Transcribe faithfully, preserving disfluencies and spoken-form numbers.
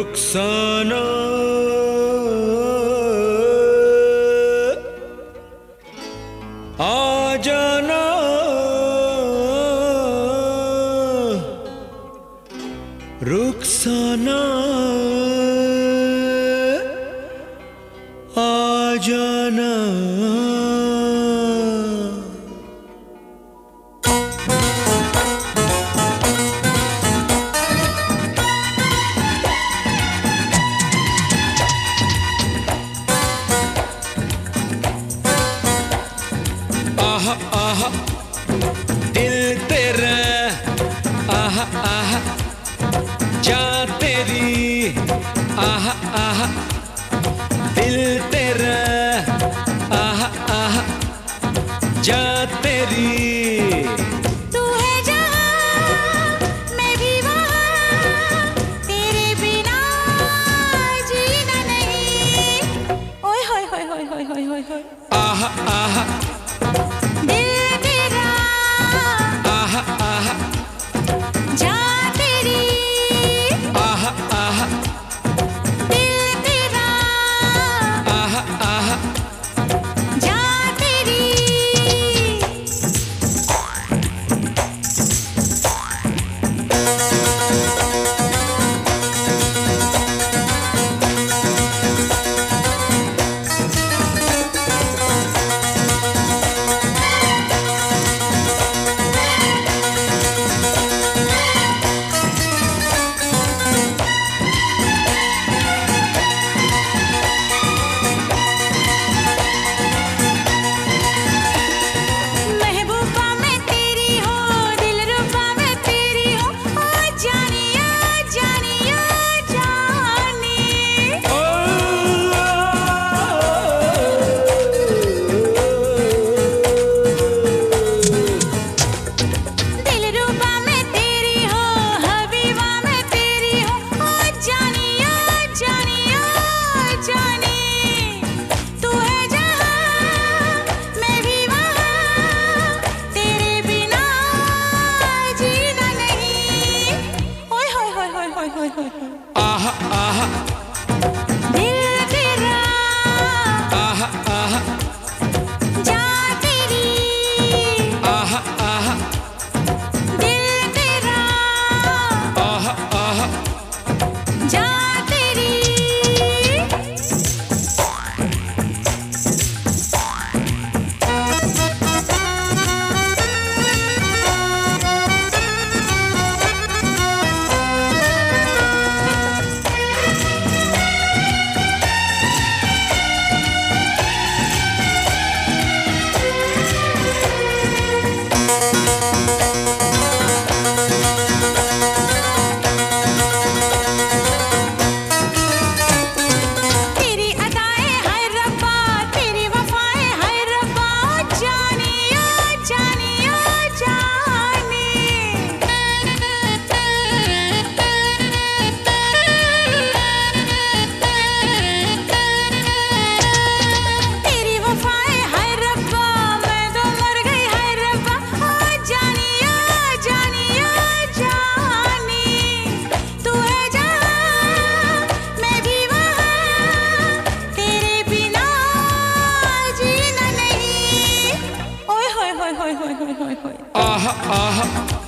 रुखसाना आ जाना, रुखसाना आ जाना। आहा आहा दिल तेरा, आहा आहा जा तेरी, आहा आहा दिल तेरा, आहा आहा जा तेरी। तू है जहाँ मैं भी वहाँ, तेरे बिना जीना नहीं। ओए होए होए होए होए होए होए होए। आहा आहा दिल तेरा, आहा आहा जा तेरी, आहा आहा दिल तेरा, आहा आहा जा तेरी। महबूबा मैं तेरी हो, दिलरुबा मैं तेरी हो, ओ जानिया जानिया जानी। दिलरुबा मैं तेरी हो, हबीबा मैं तेरी हो, ओ जानिया जानिया जानी। तू है जहाँ मैं भी वहाँ, तेरे बिना जीना नहीं। ओए होए होए होए होए होए होए होए। आहा आहा दिल तेरा, आहा आहा जा तेरी, आहा आहा दिल तेरा, आहा आहा जा तेरी। तेरी अदाएं हाय रब्बा, तेरी वफाएं हाय रब्बा, जानिया जानिया जानी। तेरी वफाएं हाय रब्बा, मैं तो मर गई हाय रब्बा, ओ जानिया जानिया जानी। तू है जहाँ मैं भी वहाँ, तेरे बिना जीना नहीं। ओए होए होए होए होए होए होए होए। आहा आहा